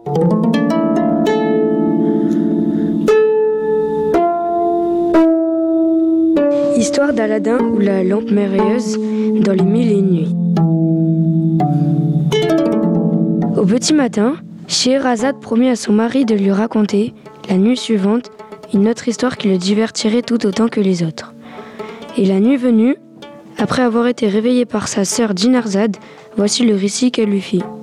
Histoire d'Aladin ou la lampe merveilleuse dans les 1001 nuits. Au petit matin, Scheherazade promit à son mari de lui raconter, la nuit suivante, une autre histoire qui le divertirait tout autant que les autres. Et la nuit venue, après avoir été réveillée par sa sœur Dinarzade, voici le récit qu'elle lui fit.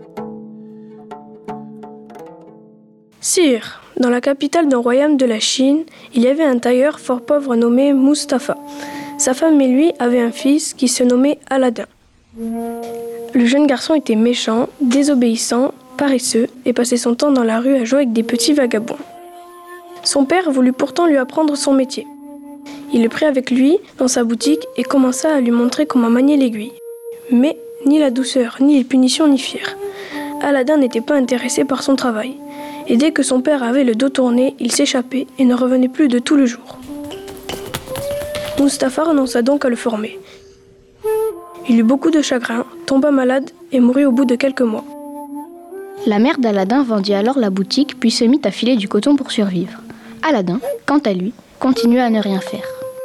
Sire, dans la capitale d'un royaume de la Chine, il y avait un tailleur fort pauvre nommé Mustapha. Sa femme et lui avaient un fils qui se nommait Aladin. Le jeune garçon était méchant, désobéissant, paresseux et passait son temps dans la rue à jouer avec des petits vagabonds. Son père voulut pourtant lui apprendre son métier. Il le prit avec lui dans sa boutique et commença à lui montrer comment manier l'aiguille. Mais ni la douceur, ni les punitions n'y firent. Aladin n'était pas intéressé par son travail. Et dès que son père avait le dos tourné, il s'échappait et ne revenait plus de tout le jour. Mustapha renonça donc à le former. Il eut beaucoup de chagrin, tomba malade et mourut au bout de quelques mois. La mère d'Aladin vendit alors la boutique puis se mit à filer du coton pour survivre. Aladin, quant à lui, continua à ne rien faire.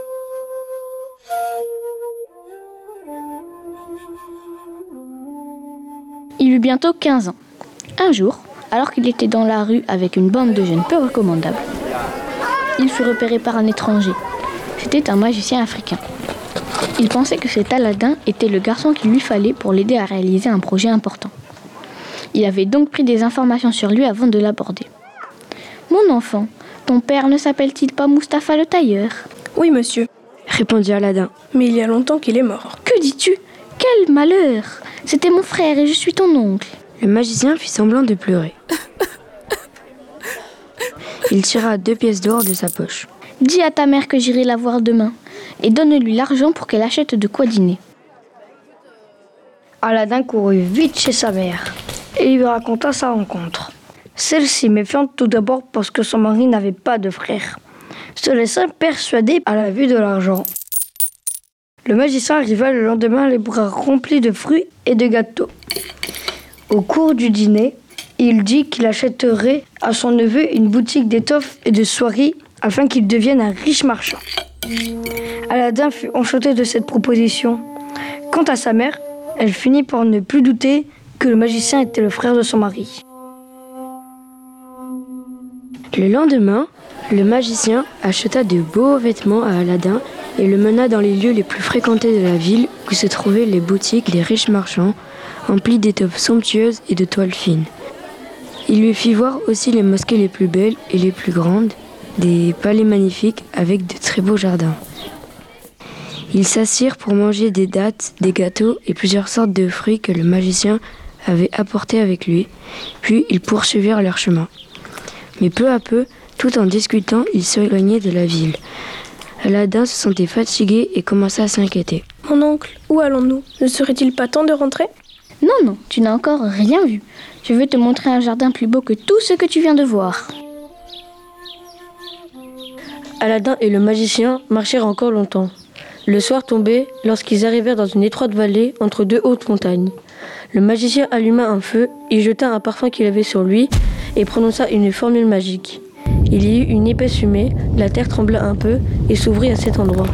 Il eut bientôt 15 ans. Un jour, alors qu'il était dans la rue avec une bande de jeunes peu recommandables, il fut repéré par un étranger. C'était un magicien africain. Il pensait que cet Aladin était le garçon qu'il lui fallait pour l'aider à réaliser un projet important. Il avait donc pris des informations sur lui avant de l'aborder. « Mon enfant, ton père ne s'appelle-t-il pas Mustapha le tailleur ?»« Oui, monsieur, » répondit Aladin. « Mais il y a longtemps qu'il est mort. »« Que dis-tu ? Quel malheur ! C'était mon frère et je suis ton oncle. » Le magicien fit semblant de pleurer. Il tira 2 pièces d'or de sa poche. « Dis à ta mère que j'irai la voir demain et donne-lui l'argent pour qu'elle achète de quoi dîner. » Aladin courut vite chez sa mère et lui raconta sa rencontre. Celle-ci, méfiante tout d'abord parce que son mari n'avait pas de frère, se laissa persuader à la vue de l'argent. Le magicien arriva le lendemain les bras remplis de fruits et de gâteaux. Au cours du dîner, il dit qu'il achèterait à son neveu une boutique d'étoffes et de soieries afin qu'il devienne un riche marchand. Aladin fut enchanté de cette proposition. Quant à sa mère, elle finit par ne plus douter que le magicien était le frère de son mari. Le lendemain, le magicien acheta de beaux vêtements à Aladin et le mena dans les lieux les plus fréquentés de la ville où se trouvaient les boutiques des riches marchands, emplis d'étoffes somptueuses et de toiles fines. Il lui fit voir aussi les mosquées les plus belles et les plus grandes, des palais magnifiques avec de très beaux jardins. Ils s'assirent pour manger des dattes, des gâteaux et plusieurs sortes de fruits que le magicien avait apportés avec lui, puis ils poursuivirent leur chemin. Mais peu à peu, tout en discutant, ils s'éloignaient de la ville. Aladin se sentait fatigué et commença à s'inquiéter. « Mon oncle, où allons-nous ? Ne serait-il pas temps de rentrer ?»« Non, tu n'as encore rien vu. Je veux te montrer un jardin plus beau que tout ce que tu viens de voir. » Aladin et le magicien marchèrent encore longtemps. Le soir tombait lorsqu'ils arrivèrent dans une étroite vallée entre 2 hautes montagnes. Le magicien alluma un feu, y jeta un parfum qu'il avait sur lui et prononça une formule magique. Il y eut une épaisse fumée, la terre trembla un peu et s'ouvrit à cet endroit.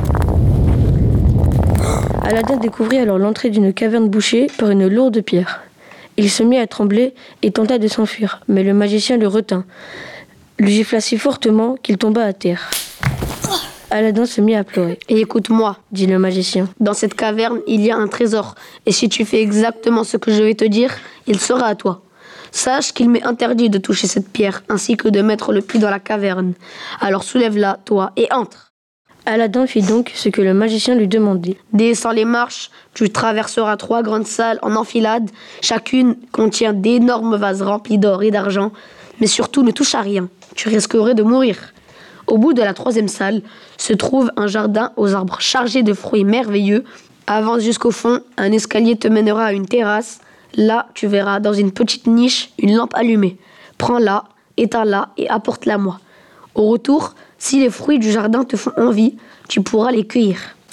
Aladin découvrit alors l'entrée d'une caverne bouchée par une lourde pierre. Il se mit à trembler et tenta de s'enfuir, mais le magicien le retint, lui gifla si fortement qu'il tomba à terre. Aladin se mit à pleurer. « Et écoute-moi, » dit le magicien. « Dans cette caverne, il y a un trésor. Et si tu fais exactement ce que je vais te dire, il sera à toi. Sache qu'il m'est interdit de toucher cette pierre, ainsi que de mettre le pied dans la caverne. Alors soulève-la, toi, et entre. » Aladin fit donc ce que le magicien lui demandait. Descends les marches, tu traverseras 3 grandes salles en enfilade. Chacune contient d'énormes vases remplis d'or et d'argent. Mais surtout, ne touche à rien. Tu risquerais de mourir. Au bout de la 3e salle se trouve un jardin aux arbres chargés de fruits merveilleux. Avance jusqu'au fond, un escalier te mènera à une terrasse. Là, tu verras dans une petite niche une lampe allumée. Prends-la, éteins-la et apporte-la moi. Au retour, si les fruits du jardin te font envie, tu pourras les cueillir.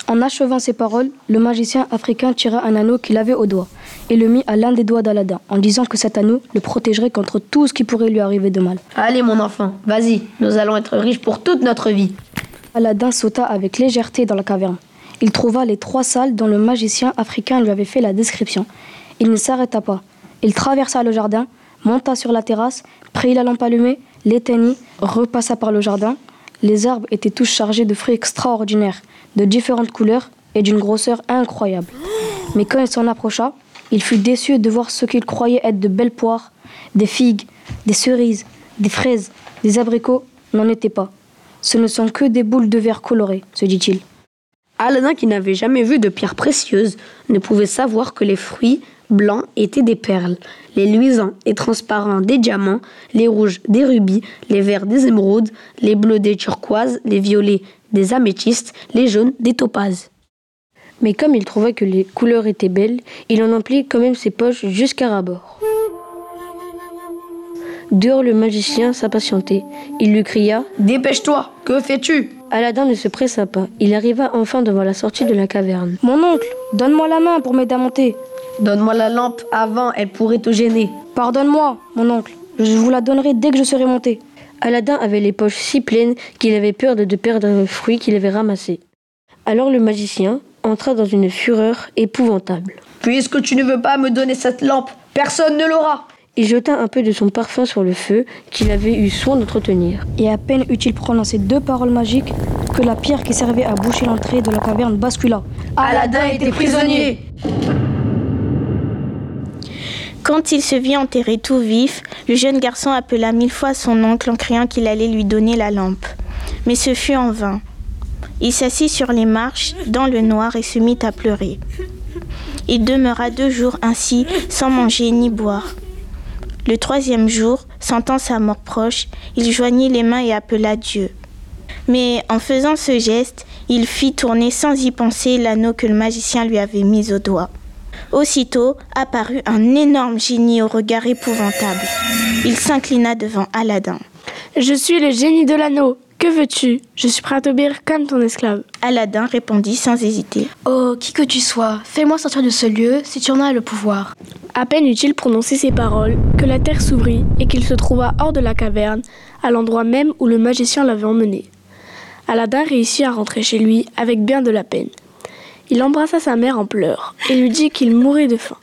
En achevant ces paroles, le magicien africain tira un anneau qu'il avait au doigt et le mit à l'un des doigts d'Aladin en disant que cet anneau le protégerait contre tout ce qui pourrait lui arriver de mal. Allez mon enfant, vas-y, nous allons être riches pour toute notre vie. Aladin sauta avec légèreté dans la caverne. Il trouva les 3 salles dont le magicien africain lui avait fait la description. Il ne s'arrêta pas. Il traversa le jardin, monta sur la terrasse, prit la lampe allumée, l'éteignit, repassa par le jardin. Les arbres étaient tous chargés de fruits extraordinaires, de différentes couleurs et d'une grosseur incroyable. Mais quand il s'en approcha, il fut déçu de voir ce qu'il croyait être de belles poires, des figues, des cerises, des fraises, des abricots, n'en étaient pas. Ce ne sont que des boules de verre colorées, se dit-il. Aladin, qui n'avait jamais vu de pierres précieuses, ne pouvait savoir que les fruits blancs étaient des perles, les luisants et transparents des diamants, les rouges des rubis, les verts des émeraudes, les bleus des turquoises, les violets des améthystes, les jaunes des topazes. Mais comme il trouva que les couleurs étaient belles, il en emplit quand même ses poches jusqu'à ras-bord. Dehors, le magicien s'impatientait. Il lui cria « Dépêche-toi, que fais-tu » Aladin ne se pressa pas. Il arriva enfin devant la sortie de la caverne. « Mon oncle, donne-moi la main pour m'aider à monter. »« Donne-moi la lampe avant, elle pourrait te gêner. »« Pardonne-moi, mon oncle, je vous la donnerai dès que je serai monté. » Aladin avait les poches si pleines qu'il avait peur de perdre le fruit qu'il avait ramassé. Alors le magicien entra dans une fureur épouvantable. « Puisque tu ne veux pas me donner cette lampe, personne ne l'aura !» Il jeta un peu de son parfum sur le feu qu'il avait eu soin d'entretenir. Et à peine eut-il prononcé 2 paroles magiques que la pierre qui servait à boucher l'entrée de la caverne bascula. Aladin était prisonnier. Quand il se vit enterré tout vif, le jeune garçon appela 1000 fois son oncle en criant qu'il allait lui donner la lampe. Mais ce fut en vain. Il s'assit sur les marches, dans le noir, et se mit à pleurer. Il demeura 2 jours ainsi, sans manger ni boire. Le 3e jour, sentant sa mort proche, il joignit les mains et appela Dieu. Mais en faisant ce geste, il fit tourner sans y penser l'anneau que le magicien lui avait mis au doigt. Aussitôt apparut un énorme génie au regard épouvantable. Il s'inclina devant Aladin. « Je suis le génie de l'anneau. Que veux-tu ? Je suis prêt à t'obéir comme ton esclave. » Aladin répondit sans hésiter. « Oh, qui que tu sois, fais-moi sortir de ce lieu si tu en as le pouvoir. » À peine eut-il prononcé ces paroles que la terre s'ouvrit et qu'il se trouva hors de la caverne, à l'endroit même où le magicien l'avait emmené. Aladin réussit à rentrer chez lui avec bien de la peine. Il embrassa sa mère en pleurs et lui dit qu'il mourait de faim.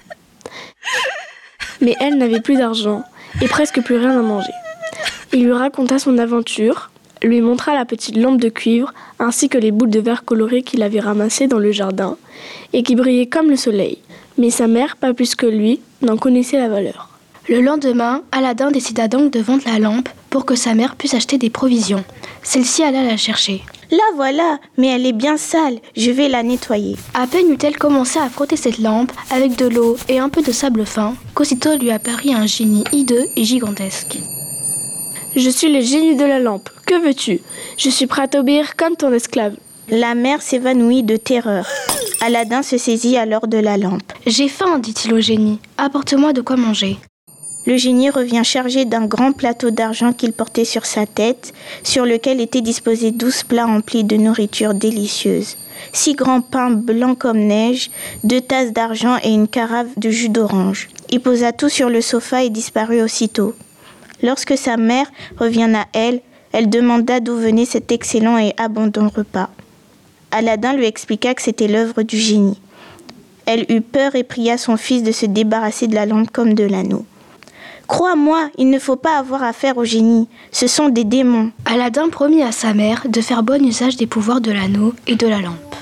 Mais elle n'avait plus d'argent et presque plus rien à manger. Il lui raconta son aventure, lui montra la petite lampe de cuivre ainsi que les boules de verre colorées qu'il avait ramassées dans le jardin et qui brillaient comme le soleil. Mais sa mère, pas plus que lui, n'en connaissait la valeur. Le lendemain, Aladin décida donc de vendre la lampe pour que sa mère puisse acheter des provisions. Celle-ci alla la chercher. « La voilà, mais elle est bien sale, je vais la nettoyer. » À peine eut-elle commencé à frotter cette lampe avec de l'eau et un peu de sable fin, qu'aussitôt lui apparut un génie hideux et gigantesque. « Je suis le génie de la lampe, que veux-tu ? Je suis prêt à t'obéir comme ton esclave. » La mère s'évanouit de terreur. Aladin se saisit alors de la lampe. « J'ai faim, dit-il au génie. Apporte-moi de quoi manger. » Le génie revient chargé d'un grand plateau d'argent qu'il portait sur sa tête, sur lequel étaient disposés 12 plats remplis de nourriture délicieuse. 6 grands pains blancs comme neige, 2 tasses d'argent et une carafe de jus d'orange. Il posa tout sur le sofa et disparut aussitôt. Lorsque sa mère revint à elle, elle demanda d'où venait cet excellent et abondant repas. Aladin lui expliqua que c'était l'œuvre du génie. Elle eut peur et pria son fils de se débarrasser de la lampe comme de l'anneau. « Crois-moi, il ne faut pas avoir affaire au génie. Ce sont des démons. » Aladin promit à sa mère de faire bon usage des pouvoirs de l'anneau et de la lampe.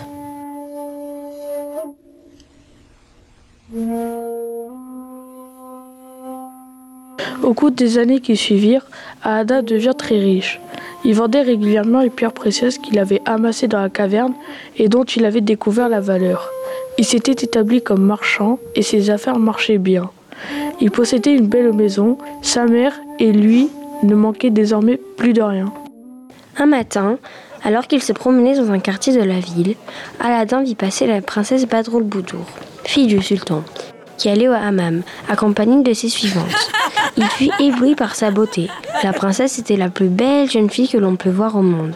Au cours des années qui suivirent, Aladin devint très riche. Il vendait régulièrement les pierres précieuses qu'il avait amassées dans la caverne et dont il avait découvert la valeur. Il s'était établi comme marchand et ses affaires marchaient bien. Il possédait une belle maison, sa mère et lui ne manquaient désormais plus de rien. Un matin, alors qu'il se promenait dans un quartier de la ville, Aladin vit passer la princesse Badroulboudour, fille du sultan, qui allait au hammam, accompagnée de ses suivantes. Il fut ébloui par sa beauté. La princesse était la plus belle jeune fille que l'on peut voir au monde.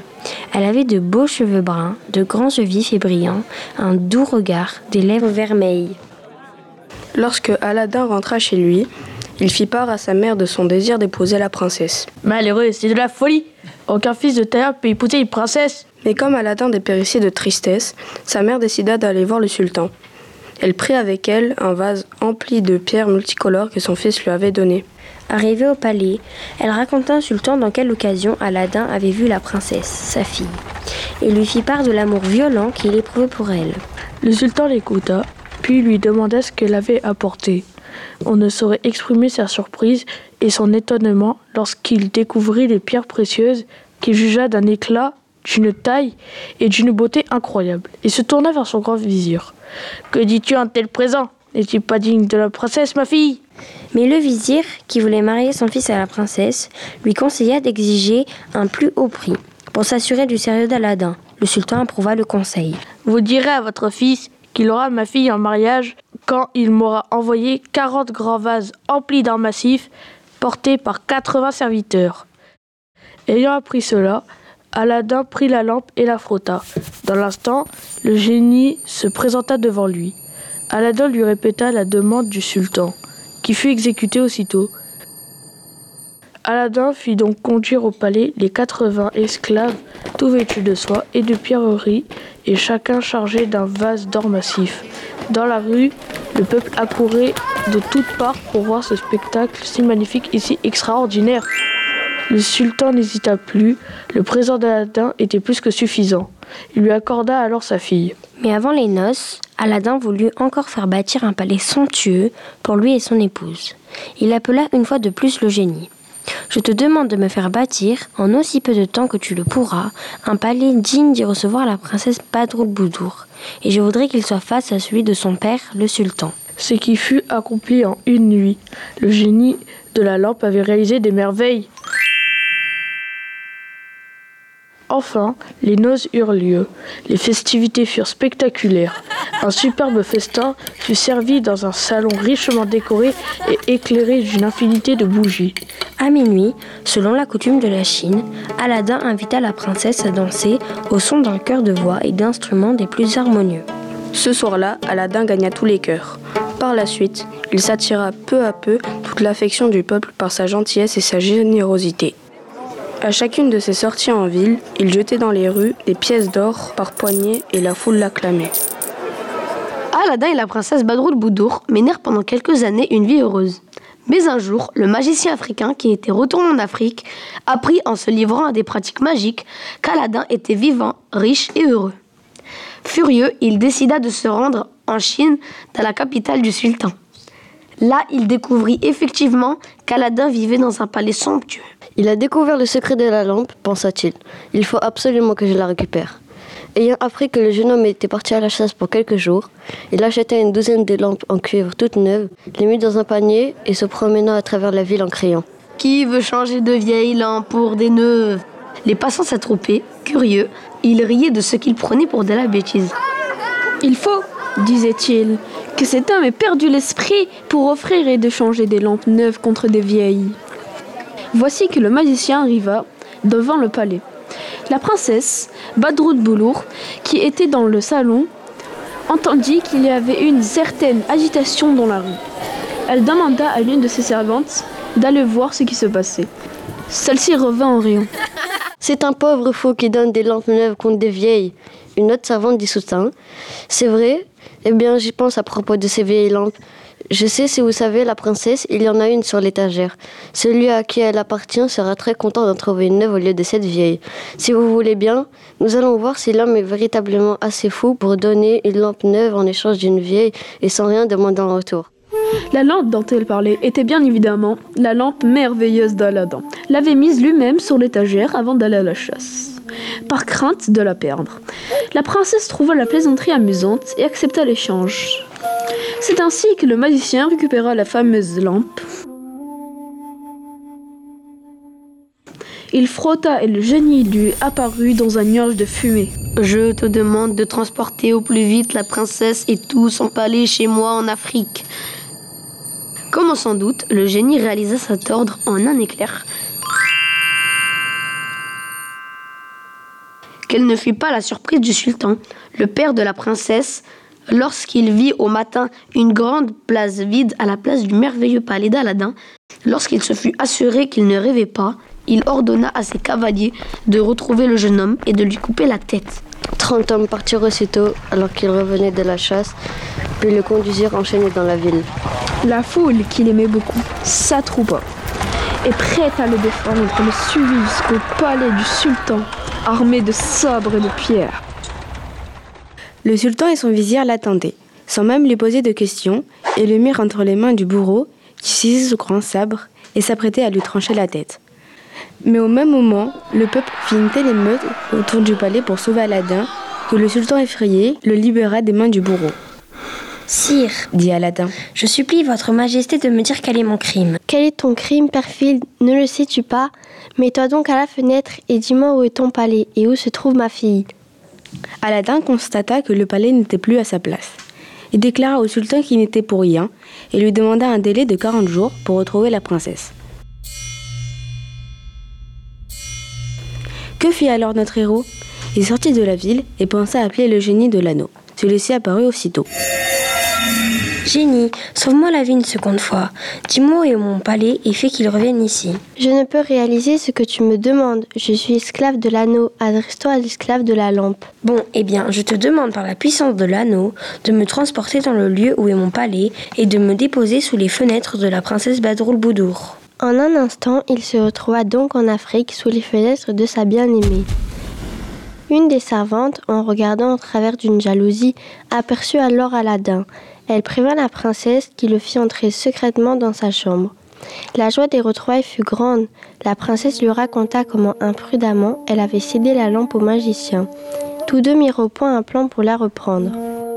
Elle avait de beaux cheveux bruns, de grands yeux vifs et brillants, un doux regard, des lèvres vermeilles. Lorsque Aladdin rentra chez lui, il fit part à sa mère de son désir d'épouser la princesse. Malheureux, c'est de la folie. Aucun fils de tailleur peut épouser une princesse. Mais comme Aladdin dépérissait de tristesse, sa mère décida d'aller voir le sultan. Elle prit avec elle un vase empli de pierres multicolores que son fils lui avait donné. Arrivée au palais, elle raconta au sultan dans quelle occasion Aladdin avait vu la princesse, sa fille, et lui fit part de l'amour violent qu'il éprouvait pour elle. Le sultan l'écouta, puis lui demanda ce qu'elle avait apporté. On ne saurait exprimer sa surprise et son étonnement lorsqu'il découvrit les pierres précieuses qu'il jugea d'un éclat, d'une taille et d'une beauté incroyables, et se tourna vers son grand vizir. « Que dis-tu un tel présent ? N'es-tu pas digne de la princesse, ma fille ?» Mais le vizir, qui voulait marier son fils à la princesse, lui conseilla d'exiger un plus haut prix pour s'assurer du sérieux d'Aladin. Le sultan approuva le conseil. « Vous direz à votre fils qu'il aura ma fille en mariage quand il m'aura envoyé 40 grands vases emplis d'un massif portés par 80 serviteurs. » Ayant appris cela, Aladin prit la lampe et la frotta. Dans l'instant, le génie se présenta devant lui. Aladin lui répéta la demande du sultan, qui fut exécutée aussitôt. Aladin fit donc conduire au palais les 80 esclaves, tout vêtus de soie et de pierreries, et chacun chargé d'un vase d'or massif. Dans la rue, le peuple accourait de toutes parts pour voir ce spectacle si magnifique et si extraordinaire. Le sultan n'hésita plus, le présent d'Aladin était plus que suffisant. Il lui accorda alors sa fille. Mais avant les noces, Aladin voulut encore faire bâtir un palais somptueux pour lui et son épouse. Il appela une fois de plus le génie. « Je te demande de me faire bâtir, en aussi peu de temps que tu le pourras, un palais digne d'y recevoir la princesse Badroulboudour, et je voudrais qu'il soit face à celui de son père, le sultan. » Ce qui fut accompli en une nuit. Le génie de la lampe avait réalisé des merveilles. Enfin, les noces eurent lieu. Les festivités furent spectaculaires. Un superbe festin fut servi dans un salon richement décoré et éclairé d'une infinité de bougies. À minuit, selon la coutume de la Chine, Aladin invita la princesse à danser au son d'un chœur de voix et d'instruments des plus harmonieux. Ce soir-là, Aladin gagna tous les cœurs. Par la suite, il s'attira peu à peu toute l'affection du peuple par sa gentillesse et sa générosité. À chacune de ses sorties en ville, il jetait dans les rues des pièces d'or par poignée et la foule l'acclamait. Aladin et la princesse Badroulboudour menèrent pendant quelques années une vie heureuse. Mais un jour, le magicien africain qui était retourné en Afrique apprit en se livrant à des pratiques magiques qu'Aladin était vivant, riche et heureux. Furieux, il décida de se rendre en Chine, dans la capitale du sultan. Là, il découvrit effectivement qu'Aladin vivait dans un palais somptueux. Il a découvert le secret de la lampe, pensa-t-il. Il faut absolument que je la récupère. Ayant appris que le jeune homme était parti à la chasse pour quelques jours, il acheta une douzaine de lampes en cuivre toutes neuves, les mit dans un panier et se promena à travers la ville en criant « Qui veut changer de vieilles lampes pour des neuves ?» Les passants s'attroupaient, curieux, ils riaient de ce qu'ils prenaient pour de la bêtise. « Il faut, disait-il, que cet homme ait perdu l'esprit pour offrir et de changer des lampes neuves contre des vieilles. » Voici que le magicien arriva devant le palais. La princesse Badroulboudour, qui était dans le salon, entendit qu'il y avait une certaine agitation dans la rue. Elle demanda à l'une de ses servantes d'aller voir ce qui se passait. Celle-ci revint en riant. « C'est un pauvre fou qui donne des lampes neuves contre des vieilles. » Une autre servante dit soudain « C'est vrai ? Eh bien, j'y pense à propos de ces vieilles lampes. Je sais, si vous savez, la princesse, il y en a une sur l'étagère. Celui à qui elle appartient sera très content d'en trouver une neuve au lieu de cette vieille. Si vous voulez bien, nous allons voir si l'homme est véritablement assez fou pour donner une lampe neuve en échange d'une vieille et sans rien demander en retour. » La lampe dont elle parlait était bien évidemment la lampe merveilleuse d'Aladin. L'avait mise lui-même sur l'étagère avant d'aller à la chasse, par crainte de la perdre. La princesse trouva la plaisanterie amusante et accepta l'échange. C'est ainsi que le magicien récupéra la fameuse lampe. Il frotta et le génie lui apparut dans un nuage de fumée. « Je te demande de transporter au plus vite la princesse et tout son palais chez moi en Afrique. » Comme on s'en doute, le génie réalisa cet ordre en un éclair. quelle ne fut pas la surprise du sultan, le père de la princesse, lorsqu'il vit au matin une grande place vide à la place du merveilleux palais d'Aladin. Lorsqu'il se fut assuré qu'il ne rêvait pas, il ordonna à ses cavaliers de retrouver le jeune homme et de lui couper la tête. 30 hommes partirent aussitôt alors qu'ils revenaient de la chasse, puis le conduisirent enchaîné dans la ville. La foule, qu'il aimait beaucoup, s'attroupa et prête à le défendre, le suivit jusqu'au palais du sultan, armé de sabres et de pierres. Le sultan et son vizir l'attendaient, sans même lui poser de questions, et le mirent entre les mains du bourreau, qui saisit son grand sabre et s'apprêtait à lui trancher la tête. Mais au même moment, le peuple fit une telle émeute autour du palais pour sauver Aladin que le sultan effrayé le libéra des mains du bourreau. « Sire, dit Aladin, je supplie votre majesté de me dire quel est mon crime. » « Quel est ton crime, perfide? Ne le sais-tu pas? Mets-toi donc à la fenêtre et dis-moi où est ton palais et où se trouve ma fille. » Aladin constata que le palais n'était plus à sa place. Il déclara au sultan qu'il n'était pour rien et lui demanda un délai de 40 jours pour retrouver la princesse. Que fit alors notre héros? Il sortit de la ville et pensa appeler le génie de l'anneau. Celui-ci apparut aussitôt. « Génie, sauve-moi la vie une seconde fois. Dis-moi où est mon palais et fais qu'il revienne ici. » « Je ne peux réaliser ce que tu me demandes. Je suis esclave de l'anneau. Adresse-toi à l'esclave de la lampe. » « Bon, eh bien, je te demande par la puissance de l'anneau de me transporter dans le lieu où est mon palais et de me déposer sous les fenêtres de la princesse Badroulboudour. » En un instant, il se retrouva donc en Afrique sous les fenêtres de sa bien-aimée. Une des servantes, en regardant au travers d'une jalousie, aperçut alors Aladin. Elle prévint la princesse qui le fit entrer secrètement dans sa chambre. La joie des retrouvailles fut grande. La princesse lui raconta comment imprudemment elle avait cédé la lampe au magicien. Tous deux mirent au point un plan pour la reprendre.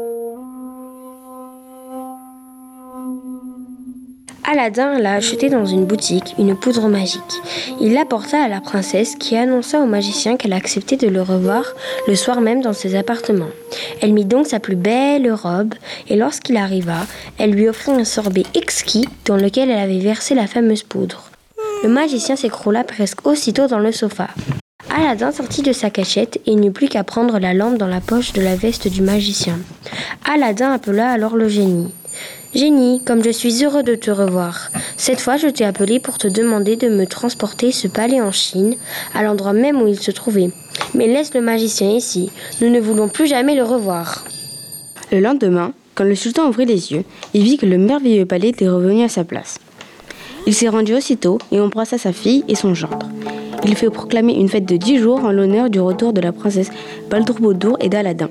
Aladin l'a acheté dans une boutique, une poudre magique. Il l'apporta à la princesse qui annonça au magicien qu'elle acceptait de le revoir le soir même dans ses appartements. Elle mit donc sa plus belle robe et lorsqu'il arriva, elle lui offrit un sorbet exquis dans lequel elle avait versé la fameuse poudre. Le magicien s'écroula presque aussitôt dans le sofa. Aladin sortit de sa cachette et n'eut plus qu'à prendre la lampe dans la poche de la veste du magicien. Aladin appela alors le génie. « Génie, comme je suis heureux de te revoir. Cette fois, je t'ai appelé pour te demander de me transporter ce palais en Chine, à l'endroit même où il se trouvait. Mais laisse le magicien ici, nous ne voulons plus jamais le revoir. » Le lendemain, quand le sultan ouvrit les yeux, il vit que le merveilleux palais était revenu à sa place. Il s'y rendit aussitôt et embrassa sa fille et son gendre. Il fit proclamer une fête de 10 jours en l'honneur du retour de la princesse Badroulboudour et d'Aladin.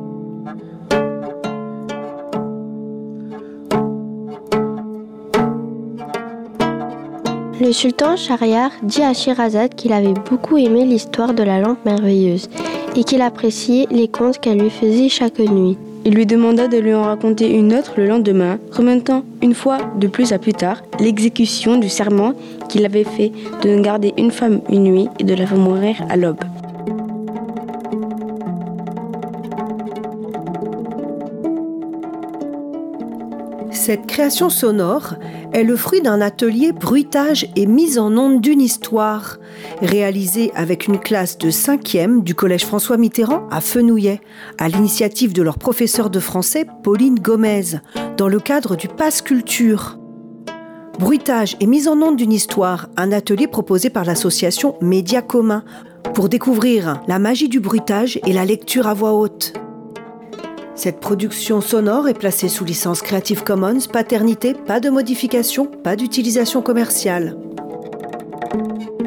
Le sultan Shahriar dit à Scheherazade qu'il avait beaucoup aimé l'histoire de la lampe merveilleuse et qu'il appréciait les contes qu'elle lui faisait chaque nuit. Il lui demanda de lui en raconter une autre le lendemain, remontant une fois de plus à plus tard l'exécution du serment qu'il avait fait de ne garder une femme une nuit et de la faire mourir à l'aube. Cette création sonore est le fruit d'un atelier bruitage et mise en onde d'une histoire, réalisé avec une classe de 5e du Collège François Mitterrand à Fenouillet, à l'initiative de leur professeure de français Pauline Gomez, dans le cadre du Pass Culture. Bruitage et mise en onde d'une histoire, un atelier proposé par l'association Médias Communs pour découvrir la magie du bruitage et la lecture à voix haute. Cette production sonore est placée sous licence Creative Commons, paternité, pas de modification, pas d'utilisation commerciale.